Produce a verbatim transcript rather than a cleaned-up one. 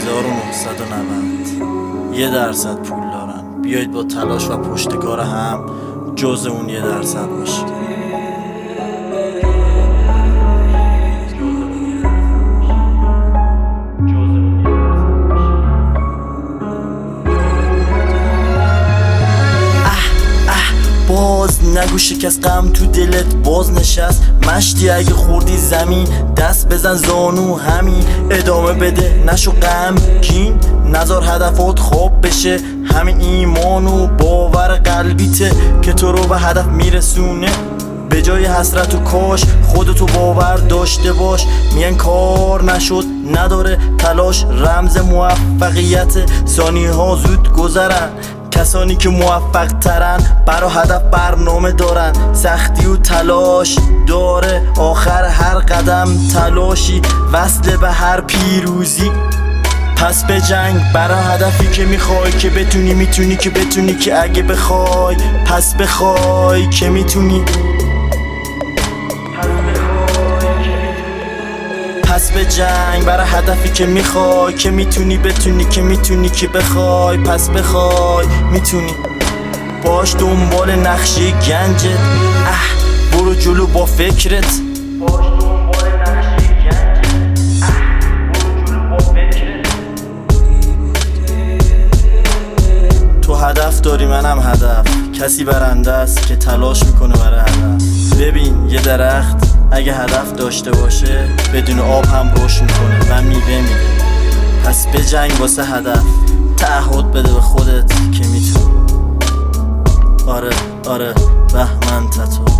هزار و نهصد و نود. یه درصد پول دارن، بیایید با تلاش و پشتکار هم جز اون یه درصد باشید. باز نگو شکست غم تو دلت باز نشست مشتی اگه خوردی زمین دست بزن زانو همین ادامه بده نشو غمگین نذار هدفات خواب بشه همین ایمان و باور قلبیته که تو رو به هدف میرسونه به جای حسرت و کاش خودتو باور داشته باش میگن کار نشد نداره تلاش رمز موفقیت ثانیه ها زود گذرن کسانی که موفق ترن برا هدف برنامه دارن سختی و تلاش داره آخر هر قدم تلاشی وصل به هر پیروزی پس به جنگ برا هدفی که میخوای که بتونی میتونی که بتونی که اگه بخوای پس بخوای که میتونی پس به جنگ برای هدفی که میخوای که میتونی بتونی که میتونی که بخوای پس بخوای میتونی باش دنبال نقشه گنجت اه برو جلو با فکرت باش دنبال نقشه گنجت اه برو جلو با فکرت تو هدف داری منم هدف کسی برنده است که تلاش میکنه برای هدف ببین یه درخت اگه هدف داشته باشه بدون آب هم رشد میکنه و میوه میده پس به جنگ واسه هدف تعهد بده به خودت که میتونی آره آره بهمن تتو